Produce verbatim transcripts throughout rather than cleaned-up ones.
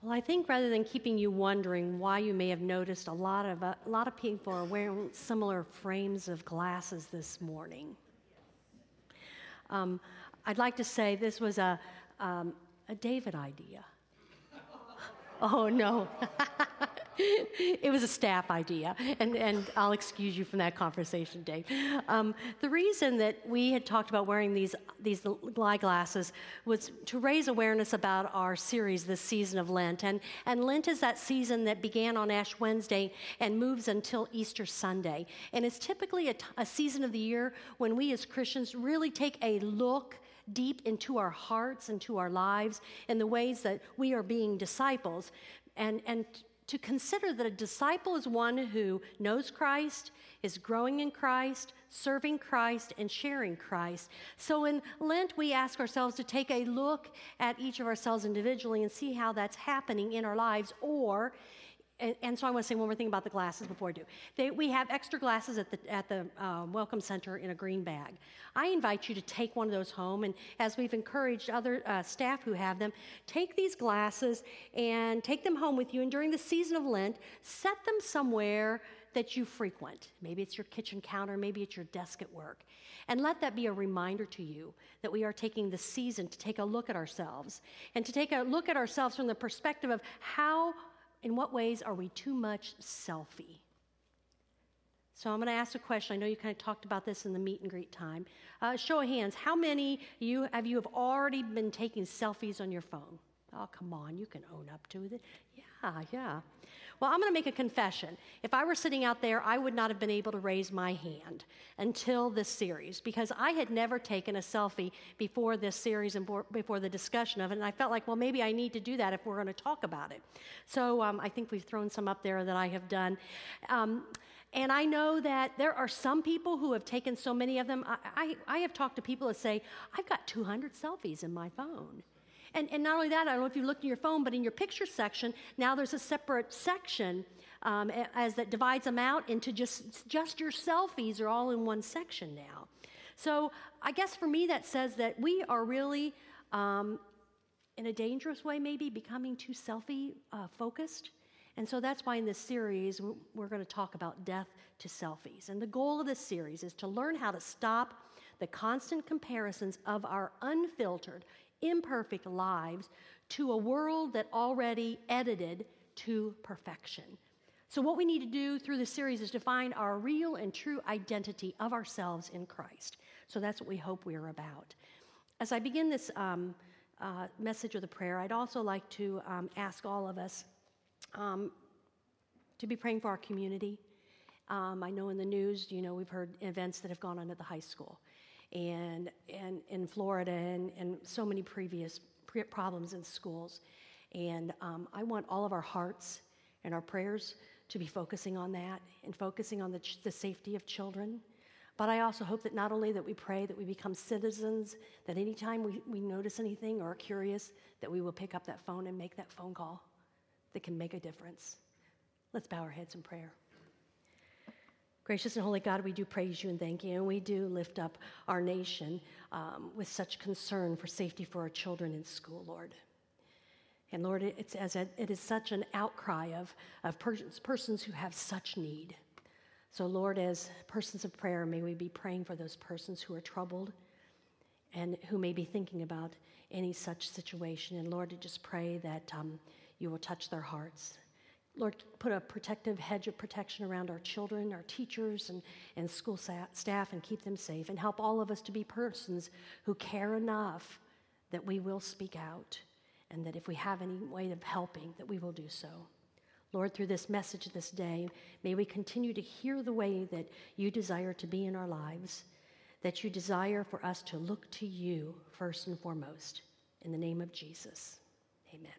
Well, I think rather than keeping you wondering why, you may have noticed a lot of uh, a lot of people are wearing similar frames of glasses this morning. Um, I'd like to say this was a um, a David idea. Oh no. It was a staff idea, and, and I'll excuse you from that conversation, Dave. Um, the reason that we had talked about wearing these these eyeglasses was to raise awareness about our series this season of Lent. And, and Lent is that season that began on Ash Wednesday and moves until Easter Sunday. And it's typically a, t- a season of the year when we as Christians really take a look deep into our hearts, into our lives, and the ways that we are being disciples. And, and to consider that a disciple is one who knows Christ, is growing in Christ, serving Christ, and sharing Christ. So in Lent, we ask ourselves to take a look at each of ourselves individually and see how that's happening in our lives. Or, and, and so I want to say one more thing about the glasses before I do. They, we have extra glasses at the at the uh, Welcome Center in a green bag. I invite you to take one of those home, and as we've encouraged other uh, staff who have them, take these glasses and take them home with you, and during the season of Lent, set them somewhere that you frequent. Maybe it's your kitchen counter, maybe it's your desk at work. And let that be a reminder to you that we are taking the season to take a look at ourselves, and to take a look at ourselves from the perspective of how, in what ways are we too much selfie? So I'm going to ask a question. I know you kind of talked about this in the meet and greet time. Uh, show of hands, how many you have you have already been taking selfies on your phone? Oh, come on, you can own up to it. Yeah, yeah. Well, I'm going to make a confession. If I were sitting out there, I would not have been able to raise my hand until this series, because I had never taken a selfie before this series and before the discussion of it, and I felt like, well, maybe I need to do that if we're going to talk about it. So um, I think we've thrown some up there that I have done. Um, and I know that there are some people who have taken so many of them. I, I, I have talked to people that say, I've got two hundred selfies in my phone. And, and not only that, I don't know if you looked in your phone, but in your picture section, now there's a separate section um, as that divides them out into just, just your selfies are all in one section now. So I guess for me that says that we are really, um, in a dangerous way maybe, becoming too selfie uh, focused. And so that's why in this series, we're going to talk about death to selfies. And the goal of this series is to learn how to stop the constant comparisons of our unfiltered, imperfect lives to a world that already edited to perfection. So what we need to do through this series is to find our real and true identity of ourselves in Christ. So that's what we hope we are about. As I begin this um, uh, message of the prayer, I'd also like to um, ask all of us um, to be praying for our community. Um, I know in the news, you know, we've heard events that have gone on at the high school. And, and in Florida and, and so many previous pre- problems in schools. And um, I want all of our hearts and our prayers to be focusing on that and focusing on the, ch- the safety of children. But I also hope that not only that we pray, that we become citizens, that anytime we, we notice anything or are curious, that we will pick up that phone and make that phone call that can make a difference. Let's bow our heads in prayer. Gracious and holy God, we do praise you and thank you, and we do lift up our nation um, with such concern for safety for our children in school, Lord. And Lord, it's as a, it is such an outcry of, of persons, persons who have such need. So Lord, as persons of prayer, may we be praying for those persons who are troubled and who may be thinking about any such situation. And Lord, I just pray that um, you will touch their hearts. Lord, put a protective hedge of protection around our children, our teachers, and, and school sa- staff, and keep them safe. And help all of us to be persons who care enough that we will speak out, and that if we have any way of helping, that we will do so. Lord, through this message this day, may we continue to hear the way that you desire to be in our lives, that you desire for us to look to you first and foremost. In the name of Jesus, amen.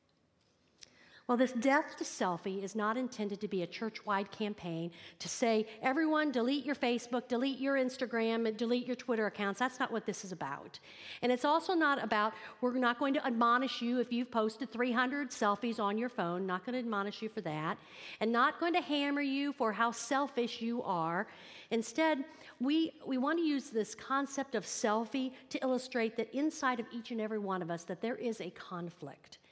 Well, this death to selfie is not intended to be a church-wide campaign to say, everyone, delete your Facebook, delete your Instagram, and delete your Twitter accounts. That's not what this is about. And it's also not about, we're not going to admonish you if you've posted three hundred selfies on your phone, not going to admonish you for that, and not going to hammer you for how selfish you are. Instead, we, we want to use this concept of selfie to illustrate that inside of each and every one of us, that there is a conflict.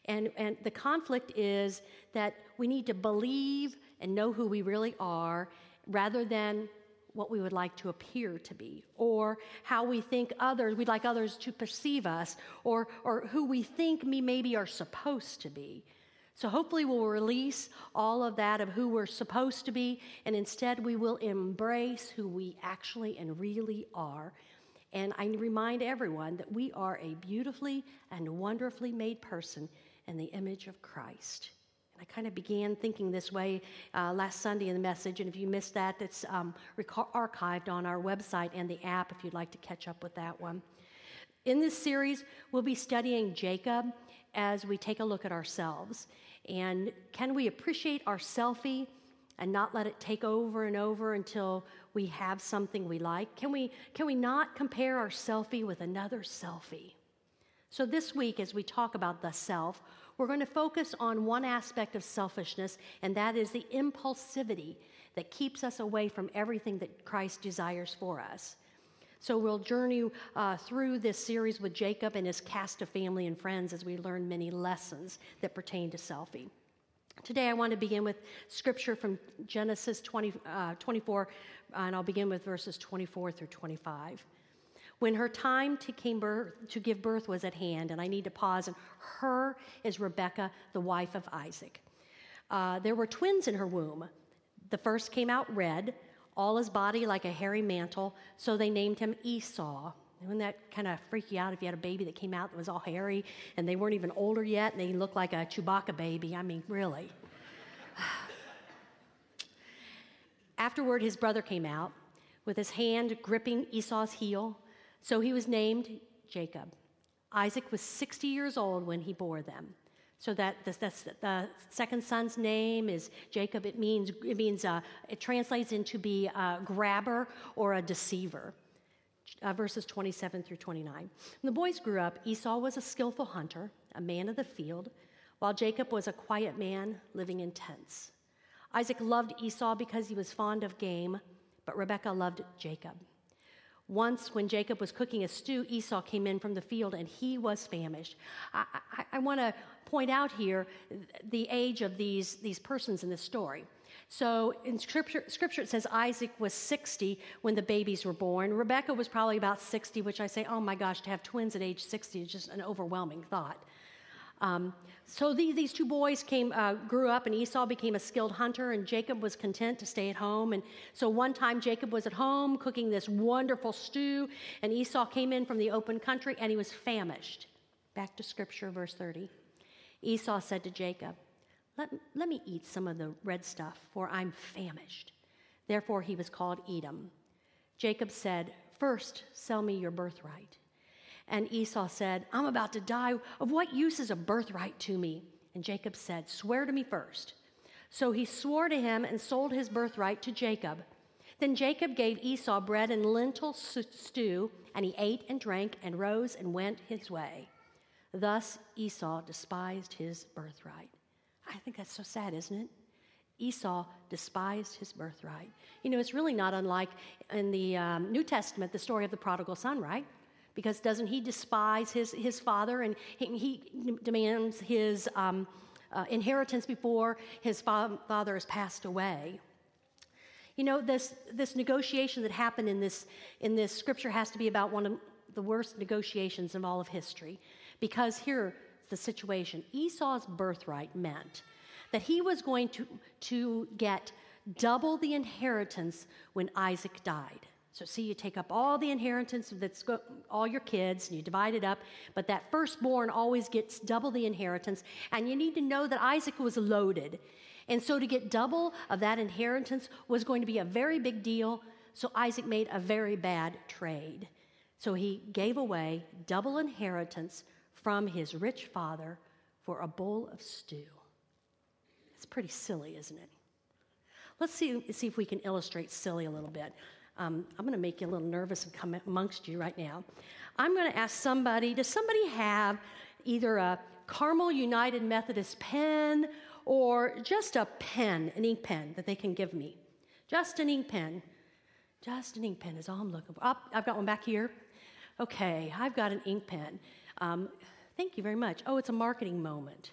And, and the conflict is that we need to believe and know who we really are rather than what we would like to appear to be, or how we think others, we'd like others to perceive us, or, or who we think we maybe are supposed to be. So hopefully we'll release all of that of who we're supposed to be, and instead we will embrace who we actually and really are. And I remind everyone that we are a beautifully and wonderfully made person in the image of Christ. And I kind of began thinking this way uh, last Sunday in the message, and if you missed that, it's um, rec- archived on our website and the app if you'd like to catch up with that one. In this series, we'll be studying Jacob as we take a look at ourselves. And can we appreciate our selfie and not let it take over and over until we have something we like? Can we, can we not compare our selfie with another selfie? So this week, as we talk about the self, we're going to focus on one aspect of selfishness, and that is the impulsivity that keeps us away from everything that Christ desires for us. So we'll journey uh, through this series with Jacob and his cast of family and friends as we learn many lessons that pertain to selfie. Today I want to begin with scripture from Genesis twenty, uh, twenty-four, uh, and I'll begin with verses twenty-four through twenty-five. When her time to, came birth, to give birth was at hand, and I need to pause, and her is Rebekah, the wife of Isaac. Uh, there were twins in her womb. The first came out red, all his body like a hairy mantle, so they named him Esau. Wouldn't that kind of freak you out if you had a baby that came out that was all hairy, and they weren't even older yet, and they looked like a Chewbacca baby? I mean, really. Afterward, his brother came out with his hand gripping Esau's heel, so he was named Jacob. Isaac was sixty years old when he bore them. So that the, the, the second son's name is Jacob. It means it means uh, it translates into be a grabber or a deceiver. Uh, verses twenty-seven through twenty-nine. When the boys grew up, Esau was a skillful hunter, a man of the field, while Jacob was a quiet man living in tents. Isaac loved Esau because he was fond of game, but Rebekah loved Jacob. Once, when Jacob was cooking a stew, Esau came in from the field, and he was famished. I, I, I want to point out here the age of these, these persons in this story. So in scripture, scripture, it says Isaac was sixty when the babies were born. Rebekah was probably about sixty, which I say, oh my gosh, to have twins at age sixty is just an overwhelming thought. Um, so the, these two boys came, uh, grew up, and Esau became a skilled hunter, and Jacob was content to stay at home. And so one time Jacob was at home cooking this wonderful stew, and Esau came in from the open country, and he was famished. Back to scripture, verse thirty. Esau said to Jacob, let, let me eat some of the red stuff, for I'm famished. Therefore he was called Edom. Jacob said, first sell me your birthright. And Esau said, I'm about to die. Of what use is a birthright to me? And Jacob said, swear to me first. So he swore to him and sold his birthright to Jacob. Then Jacob gave Esau bread and lentil stew, and he ate and drank and rose and went his way. Thus Esau despised his birthright. I think that's so sad, isn't it? Esau despised his birthright. You know, it's really not unlike in the um, New Testament, the story of the prodigal son, right? Because doesn't he despise his, his father, and he, he demands his um, uh, inheritance before his fa- father has passed away? You know, this, this negotiation that happened in this, in this scripture has to be about one of the worst negotiations in all of history. Because here's the situation. Esau's birthright meant that he was going to, to get double the inheritance when Isaac died. So see, you take up all the inheritance that's go, all your kids, and you divide it up, but that firstborn always gets double the inheritance, and you need to know that Isaac was loaded. And so to get double of that inheritance was going to be a very big deal, so Isaac made a very bad trade. So he gave away double inheritance from his rich father for a bowl of stew. It's pretty silly, isn't it? Let's see, see if we can illustrate silly a little bit. Um, I'm going to make you a little nervous and come amongst you right now. I'm going to ask somebody, does somebody have either a Carmel United Methodist pen or just a pen, an ink pen that they can give me? Just an ink pen. Just an ink pen is all I'm looking for. Oh, I've got one back here. Okay, I've got an ink pen. Um, Thank you very much. Oh, it's a marketing moment.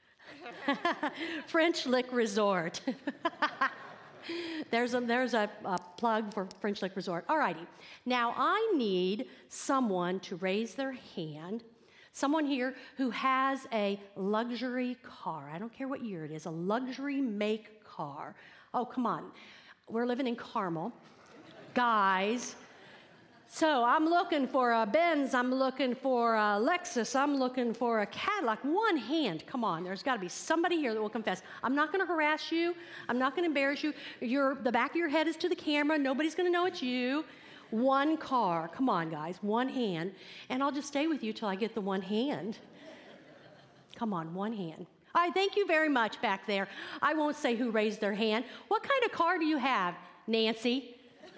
French Lick Resort. there's a, there's a, a plug for French Lick Resort. All righty. Now, I need someone to raise their hand, someone here who has a luxury car. I don't care what year it is, a luxury make car. Oh, come on. We're living in Carmel. Guys, so I'm looking for a Benz, I'm looking for a Lexus, I'm looking for a Cadillac. One hand, come on, there's got to be somebody here that will confess. I'm not going to harass you. I'm not going to embarrass you. Your, the back of your head is to the camera. Nobody's going to know it's you. One car. Come on, guys, one hand. And I'll just stay with you till I get the one hand. Come on, one hand. All right, thank you very much back there. I won't say who raised their hand. What kind of car do you have, Nancy?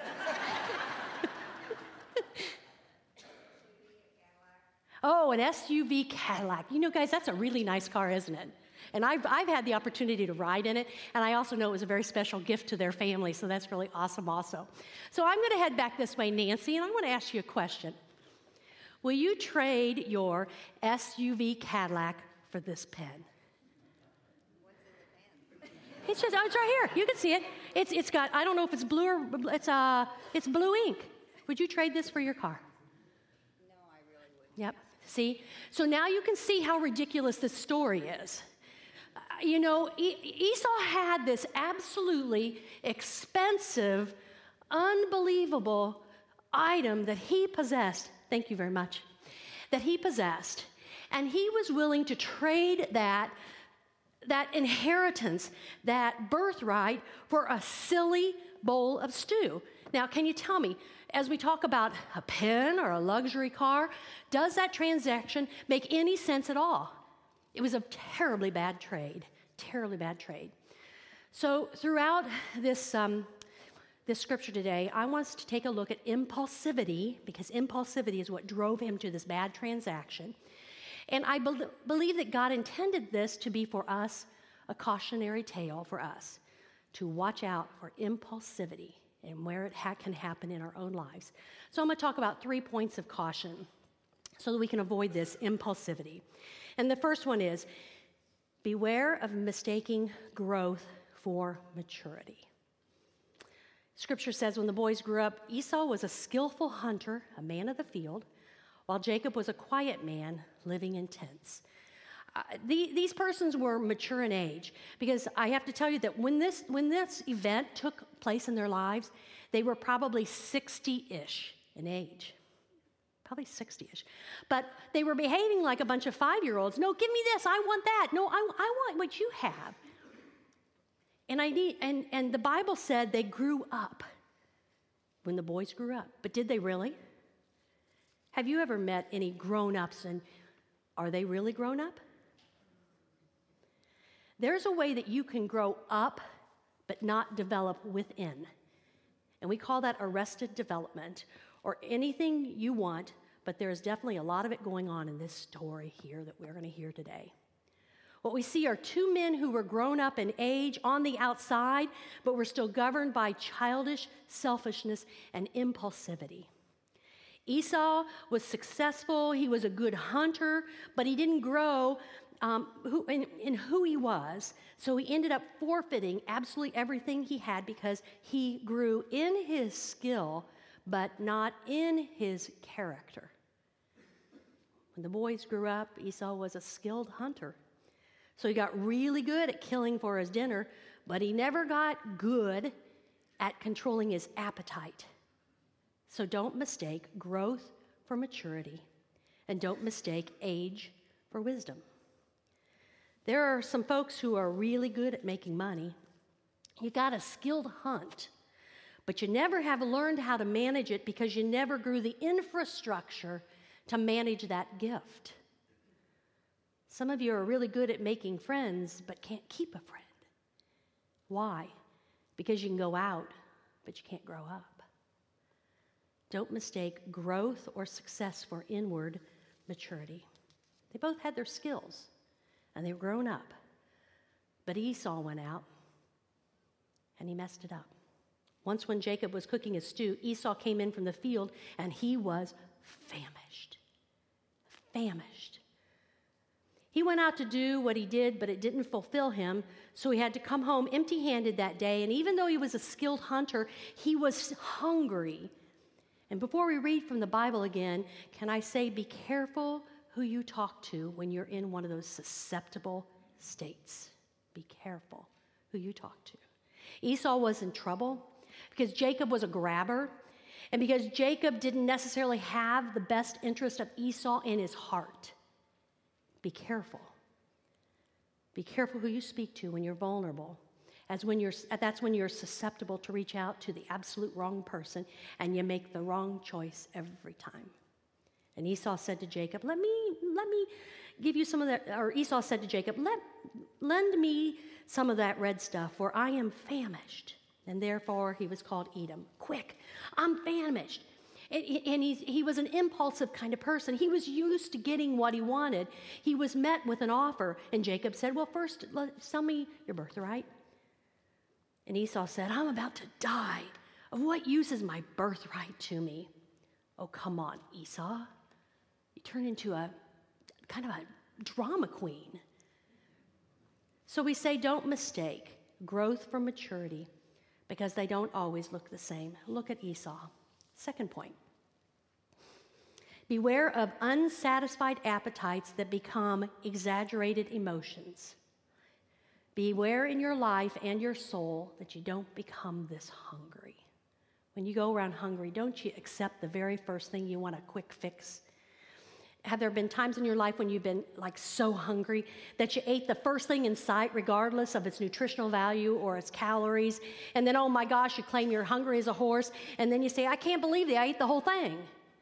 Oh, an S U V Cadillac. You know, guys, that's a really nice car, isn't it? And I've, I've had the opportunity to ride in it, and I also know it was a very special gift to their family, so that's really awesome also. So I'm going to head back this way, Nancy, and I want to ask you a question. Will you trade your S U V Cadillac for this pen? It's just, oh, it's right here. You can see it. It's, it's got, I don't know if it's blue or, it's, uh, it's blue ink. Would you trade this for your car? No, I really wouldn't. Yep. See? So now you can see how ridiculous this story is. Uh, you know, e- Esau had this absolutely expensive, unbelievable item that he possessed. Thank you very much. That he possessed. And he was willing to trade that, that inheritance, that birthright, for a silly bowl of stew. Now, can you tell me, as we talk about a pen or a luxury car, does that transaction make any sense at all? It was a terribly bad trade, terribly bad trade. So throughout this, um, this scripture today, I want us to take a look at impulsivity, because impulsivity is what drove him to this bad transaction. And I be- believe that God intended this to be for us a cautionary tale for us, to watch out for impulsivity and where it ha- can happen in our own lives. So I'm going to talk about three points of caution so that we can avoid this impulsivity. And the first one is, beware of mistaking growth for maturity. Scripture says when the boys grew up, Esau was a skillful hunter, a man of the field, while Jacob was a quiet man living in tents. Uh, the, these persons were mature in age, because I have to tell you that when this, when this event took place in their lives, they were probably sixty-ish in age. Probably sixty-ish. But they were behaving like a bunch of five-year-olds. No, give me this. I want that. No, I, I want what you have. And, I need, and, and the Bible said they grew up when the boys grew up. But did they really? Have you ever met any grown-ups, and are they really grown up? There's a way that you can grow up but not develop within. And we call that arrested development, or anything you want, but there's definitely a lot of it going on in this story here that we're going to hear today. What we see are two men who were grown up in age on the outside, but were still governed by childish selfishness and impulsivity. Esau was successful, he was a good hunter, but he didn't grow um, who, in, in who he was, so he ended up forfeiting absolutely everything he had because he grew in his skill, but not in his character. When the boys grew up, Esau was a skilled hunter, so he got really good at killing for his dinner, but he never got good at controlling his appetite. So don't mistake growth for maturity, and don't mistake age for wisdom. There are some folks who are really good at making money. You got a skilled hunt, but you never have learned how to manage it because you never grew the infrastructure to manage that gift. Some of you are really good at making friends, but can't keep a friend. Why? Because you can go out, but you can't grow up. Don't mistake growth or success for inward maturity. They both had their skills, and they were grown up. But Esau went out, and he messed it up. Once when Jacob was cooking his stew, Esau came in from the field, and he was famished. Famished. He went out to do what he did, but it didn't fulfill him, so he had to come home empty-handed that day. And even though he was a skilled hunter, he was hungry. And before we read from the Bible again, can I say, be careful who you talk to when you're in one of those susceptible states. Be careful who you talk to. Esau was in trouble because Jacob was a grabber, and because Jacob didn't necessarily have the best interest of Esau in his heart. Be careful. Be careful who you speak to when you're vulnerable. As when you're, that's when you're susceptible to reach out to the absolute wrong person, and you make the wrong choice every time. And Esau said to Jacob, let me, let me give you some of that, or Esau said to Jacob, let, lend me some of that red stuff, for I am famished. And therefore he was called Edom. Quick, I'm famished. And he's, he was an impulsive kind of person. He was used to getting what he wanted. He was met with an offer, and Jacob said, well, first, let, sell me your birthright. And Esau said, I'm about to die. Of what use is my birthright to me? Oh, come on, Esau. You turn into a kind of a drama queen. So we say, don't mistake growth from maturity, because they don't always look the same. Look at Esau. Second point. Beware of unsatisfied appetites that become exaggerated emotions. Beware in your life and your soul that you don't become this hungry. When you go around hungry, don't you accept the very first thing you want a quick fix? Have there been times in your life when you've been like so hungry that you ate the first thing in sight regardless of its nutritional value or its calories, and then, oh my gosh, you claim you're hungry as a horse, and then you say, I can't believe that I ate the whole thing.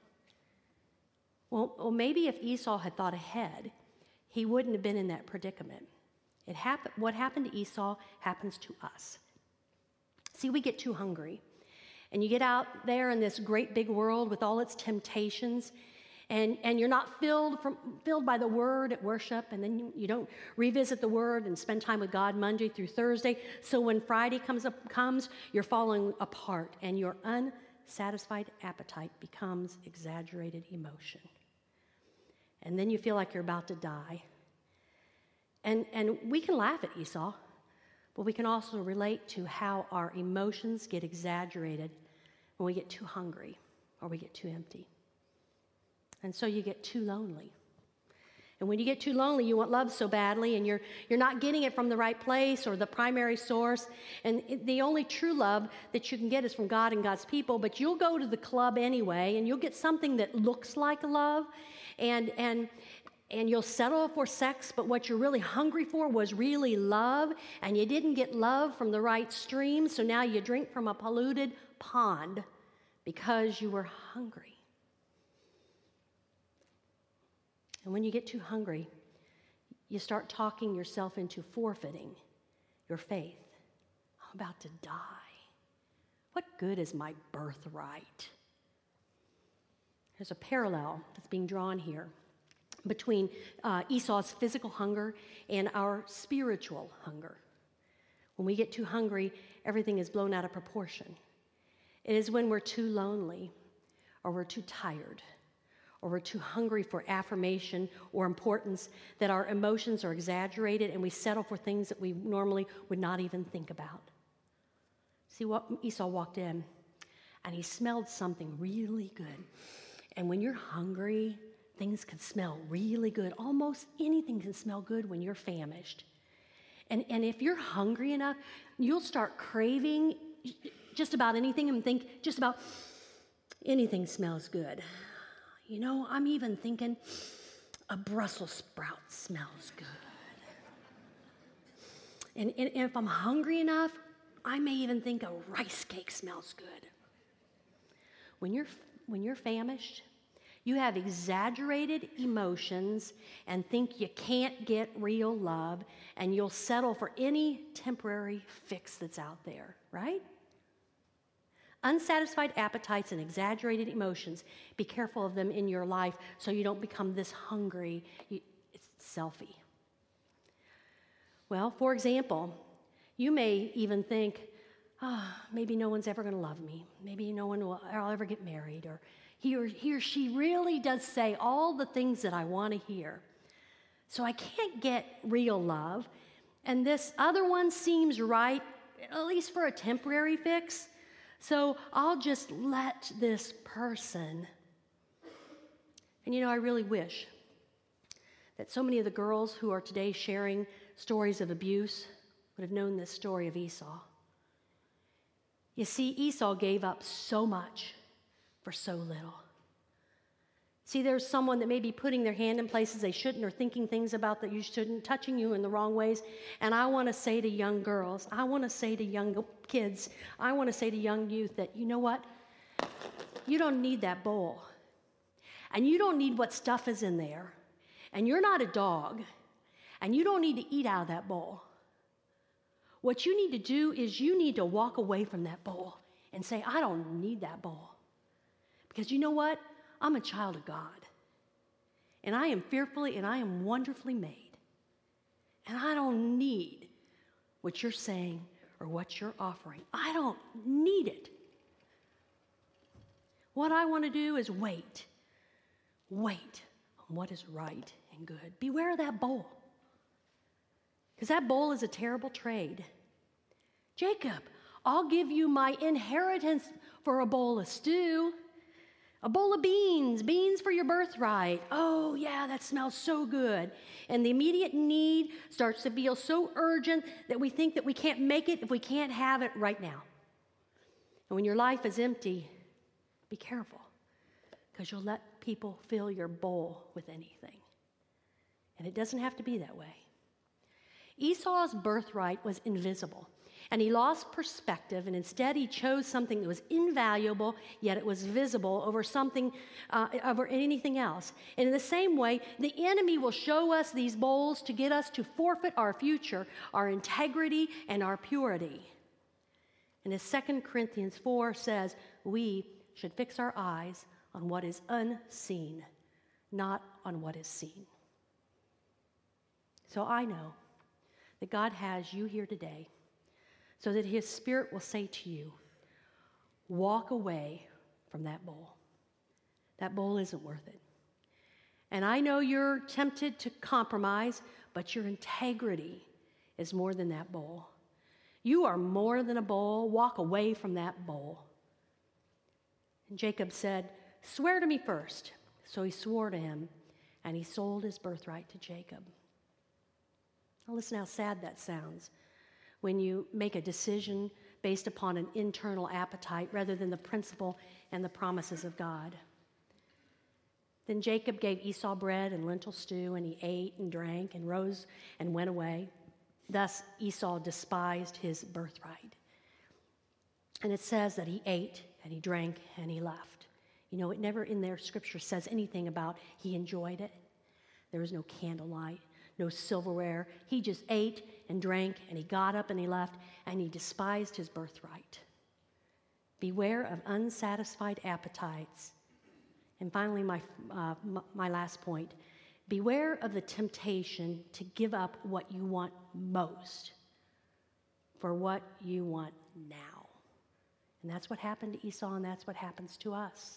Well, well, maybe if Esau had thought ahead, he wouldn't have been in that predicament. It happened. What happened to Esau happens to us. See, we get too hungry, and you get out there in this great big world with all its temptations, And, and you're not filled from, filled by the Word at worship, and then you, you don't revisit the Word and spend time with God Monday through Thursday. So when Friday comes up, comes, you're falling apart, and your unsatisfied appetite becomes exaggerated emotion. And then you feel like you're about to die. And, and we can laugh at Esau, but we can also relate to how our emotions get exaggerated when we get too hungry or we get too empty. And so you get too lonely. And when you get too lonely, you want love so badly, and you're you're not getting it from the right place or the primary source. And it, the only true love that you can get is from God and God's people, but you'll go to the club anyway, and you'll get something that looks like love, and and and you'll settle for sex, but what you're really hungry for was really love, and you didn't get love from the right stream, so now you drink from a polluted pond because you were hungry. And when you get too hungry, you start talking yourself into forfeiting your faith. I'm about to die. What good is my birthright? There's a parallel that's being drawn here between uh, Esau's physical hunger and our spiritual hunger. When we get too hungry, everything is blown out of proportion. It is when we're too lonely, or we're too tired, or we're too hungry for affirmation or importance, that our emotions are exaggerated and we settle for things that we normally would not even think about. See, what Esau walked in, and he smelled something really good. And when you're hungry, things can smell really good. Almost anything can smell good when you're famished. And, and if you're hungry enough, you'll start craving just about anything and think just about anything smells good. You know, I'm even thinking a Brussels sprout smells good. And, and if I'm hungry enough, I may even think a rice cake smells good. When you're, when you're famished, you have exaggerated emotions and think you can't get real love, and you'll settle for any temporary fix that's out there, right? Unsatisfied appetites and exaggerated emotions, be careful of them in your life so you don't become this hungry. You, it's selfie. Well, for example, you may even think, oh, maybe no one's ever going to love me. Maybe no one will I'll ever get married. Or he, or he or she really does say all the things that I want to hear. So I can't get real love. And this other one seems right, at least for a temporary fix. So I'll just let this person. And you know, I really wish that so many of the girls who are today sharing stories of abuse would have known this story of Esau. You see, Esau gave up so much for so little. See, there's someone that may be putting their hand in places they shouldn't or thinking things about that you shouldn't, touching you in the wrong ways. And I want to say to young girls, I want to say to young kids, I want to say to young youth that, you know what? You don't need that bowl. And you don't need what stuff is in there. And you're not a dog. And you don't need to eat out of that bowl. What you need to do is you need to walk away from that bowl and say, I don't need that bowl. Because you know what? I'm a child of God. And I am fearfully and I am wonderfully made. And I don't need what you're saying or what you're offering. I don't need it. What I want to do is wait. Wait on what is right and good. Beware of that bowl. Because that bowl is a terrible trade. Jacob, I'll give you my inheritance for a bowl of stew. A bowl of beans, beans for your birthright. Oh, yeah, that smells so good. And the immediate need starts to feel so urgent that we think that we can't make it if we can't have it right now. And when your life is empty, be careful, because you'll let people fill your bowl with anything. And it doesn't have to be that way. Esau's birthright was invisible. And he lost perspective, and instead he chose something that was invaluable, yet it was visible over something, uh, over anything else. And in the same way, the enemy will show us these bowls to get us to forfeit our future, our integrity, and our purity. And as Second Corinthians four says, we should fix our eyes on what is unseen, not on what is seen. So I know that God has you here today, so that his Spirit will say to you, walk away from that bowl. That bowl isn't worth it. And I know you're tempted to compromise, but your integrity is more than that bowl. You are more than a bowl. Walk away from that bowl. And Jacob said, swear to me first. So he swore to him, and he sold his birthright to Jacob. Now listen how sad that sounds, when you make a decision based upon an internal appetite rather than the principle and the promises of God. Then Jacob gave Esau bread and lentil stew, and he ate and drank and rose and went away. Thus Esau despised his birthright. And it says that he ate and he drank and he left. You know, it never in their scripture says anything about he enjoyed it. There was no candlelight, no silverware. He just ate and drank, and he got up and he left, and he despised his birthright. Beware of unsatisfied appetites. And finally, my, uh, my last point, beware of the temptation to give up what you want most for what you want now. And that's what happened to Esau, and that's what happens to us.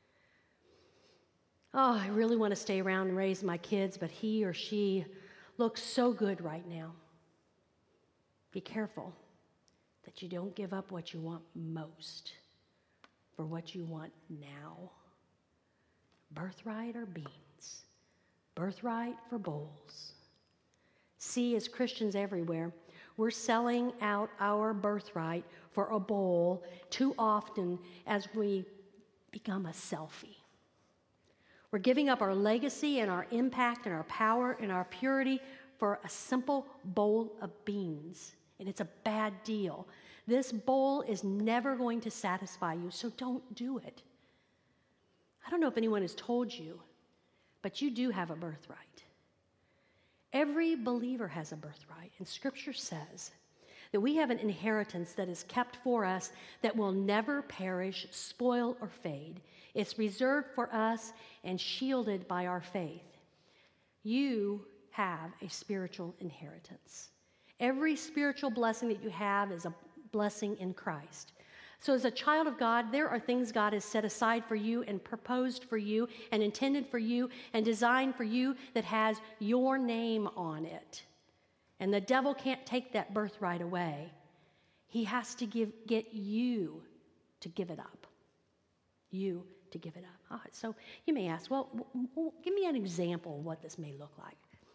Oh, I really want to stay around and raise my kids, but he or she looks so good right now. Be careful that you don't give up what you want most for what you want now. Birthright or beans? Birthright for bowls. See, as Christians everywhere, we're selling out our birthright for a bowl too often as we become a selfie. We're giving up our legacy and our impact and our power and our purity for a simple bowl of beans. And it's a bad deal. This bowl is never going to satisfy you, so don't do it. I don't know if anyone has told you, but you do have a birthright. Every believer has a birthright, and Scripture says that we have an inheritance that is kept for us that will never perish, spoil, or fade. It's reserved for us and shielded by our faith. You have a spiritual inheritance. Every spiritual blessing that you have is a blessing in Christ. So as a child of God, there are things God has set aside for you and proposed for you and intended for you and designed for you that has your name on it. And the devil can't take that birthright away. He has to give, get you to give it up. You to give it up. All right, so you may ask, well, w- w- give me an example of what this may look like.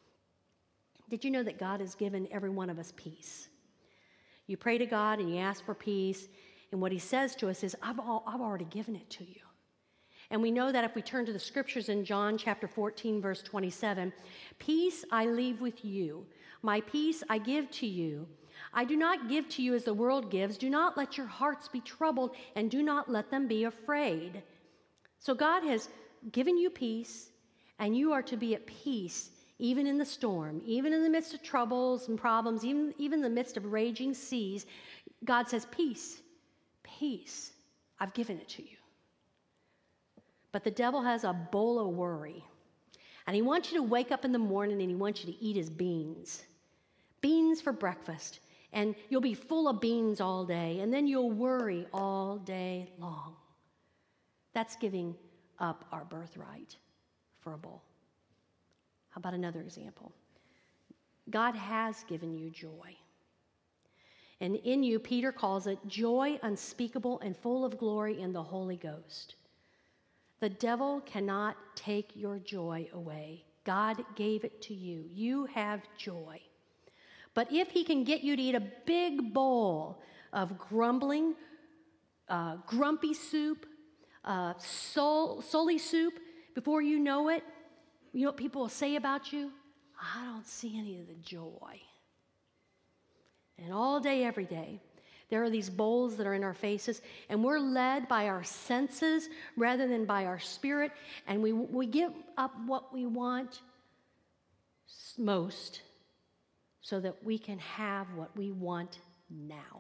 Did you know that God has given every one of us peace? You pray to God and you ask for peace, and what he says to us is, I've, all, I've already given it to you. And we know that if we turn to the scriptures in John chapter fourteen, verse twenty-seven, peace I leave with you. My peace I give to you. I do not give to you as the world gives. Do not let your hearts be troubled, and do not let them be afraid. So God has given you peace, and you are to be at peace even in the storm, even in the midst of troubles and problems, even, even in the midst of raging seas. God says, peace, peace, I've given it to you. But the devil has a bowl of worry, and he wants you to wake up in the morning and he wants you to eat his beans. Beans for breakfast, and you'll be full of beans all day, and then you'll worry all day long. That's giving up our birthright for a bowl. How about another example? God has given you joy. And in you, Peter calls it joy unspeakable and full of glory in the Holy Ghost. The devil cannot take your joy away. God gave it to you. You have joy. But if he can get you to eat a big bowl of grumbling, uh, grumpy soup, uh, soul, sully soup, before you know it, you know what people will say about you? I don't see any of the joy. And all day, every day, there are these bowls that are in our faces, and we're led by our senses rather than by our spirit, and we, we give up what we want most so that we can have what we want now.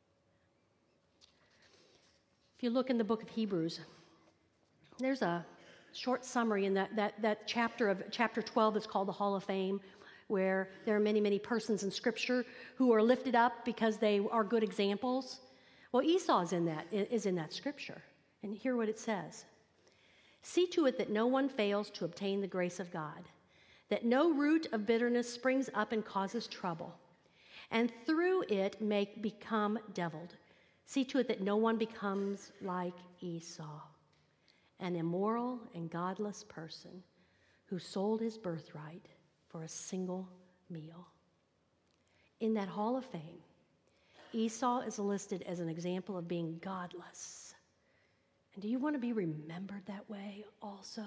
If you look in the book of Hebrews, there's a short summary in that, that, that chapter of chapter twelve is called the Hall of Fame, where there are many, many persons in Scripture who are lifted up because they are good examples. Well, Esau is in that, is in that Scripture. And hear what it says. See to it that no one fails to obtain the grace of God, that no root of bitterness springs up and causes trouble, and through it may become deviled. See to it that no one becomes like Esau, an immoral and godless person who sold his birthright for a single meal. In that Hall of Fame, Esau is listed as an example of being godless. And do you want to be remembered that way also?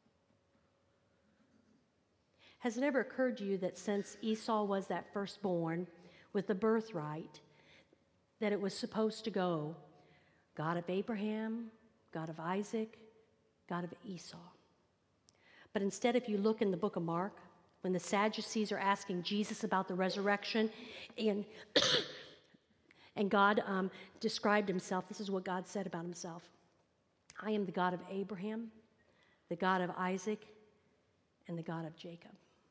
Has it ever occurred to you that since Esau was that firstborn with the birthright, that it was supposed to go God of Abraham, God of Isaac, God of Esau? But instead, if you look in the book of Mark, when the Sadducees are asking Jesus about the resurrection, and, and God um, described himself, this is what God said about himself. I am the God of Abraham, the God of Isaac, and the God of Jacob.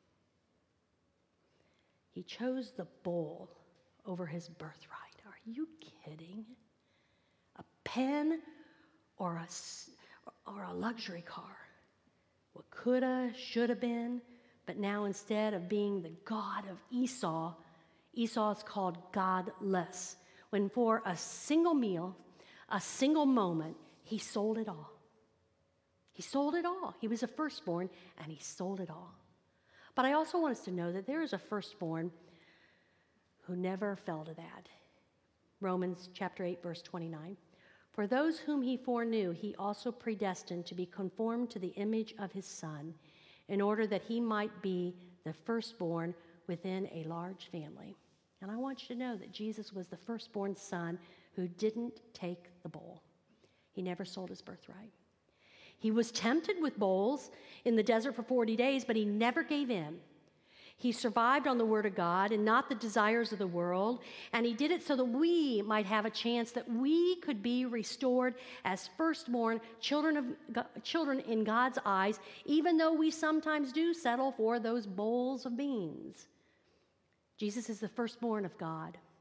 He chose the bowl over his birthright. Are you kidding? A pen or a, or a luxury car. What coulda, shoulda been, but now instead of being the God of Esau, Esau is called godless. When for a single meal, a single moment, he sold it all. He sold it all. He was a firstborn, and he sold it all. But I also want us to know that there is a firstborn who never fell to that. Romans chapter eight, verse twenty-nine. For those whom he foreknew, he also predestined to be conformed to the image of his Son, in order that he might be the firstborn within a large family. And I want you to know that Jesus was the firstborn son who didn't take the bowl. He never sold his birthright. He was tempted with bowls in the desert for forty days, but he never gave in. He survived on the word of God and not the desires of the world, and he did it so that we might have a chance that we could be restored as firstborn children of God, children in God's eyes, even though we sometimes do settle for those bowls of beans. Jesus is the firstborn of God,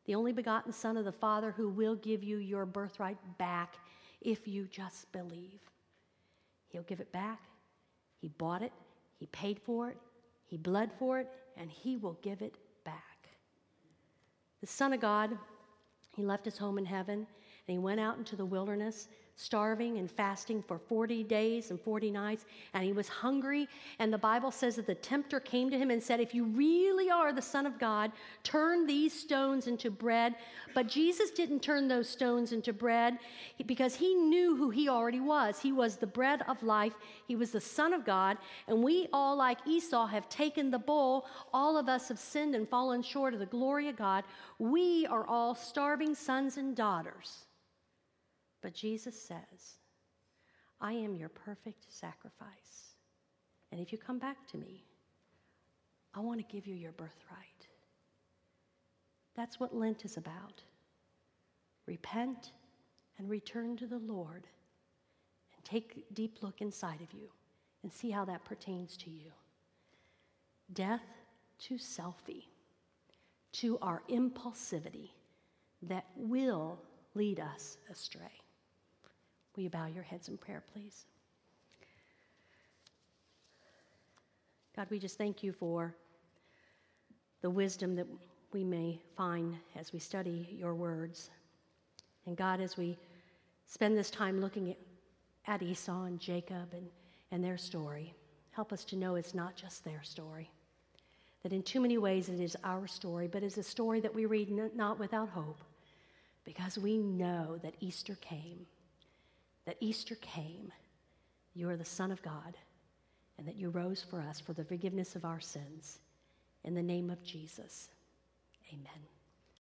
the only begotten Son of the Father, who will give you your birthright back if you just believe. He'll give it back. He bought it. He paid for it. He bled for it, and he will give it back. The Son of God, he left his home in heaven, and he went out into the wilderness, starving and fasting for forty days and forty nights, and he was hungry. And the Bible says that the tempter came to him and said, if you really are the Son of God, turn these stones into bread. But Jesus didn't turn those stones into bread because he knew who he already was. He was the bread of life. He was the Son of God. And we all, like Esau, have taken the bull. All of us have sinned and fallen short of the glory of God. We are all starving sons and daughters. But Jesus says, I am your perfect sacrifice. And if you come back to me, I want to give you your birthright. That's what Lent is about. Repent and return to the Lord and take a deep look inside of you and see how that pertains to you. Death to selfie, to our impulsivity that will lead us astray. Will you bow your heads in prayer, please? God, we just thank you for the wisdom that we may find as we study your words. And God, as we spend this time looking at, at Esau and Jacob and, and their story, help us to know it's not just their story. That in too many ways it is our story, but it's a story that we read n- not without hope, because we know that Easter came. That Easter came, you are the Son of God, and that you rose for us for the forgiveness of our sins. In the name of Jesus, amen.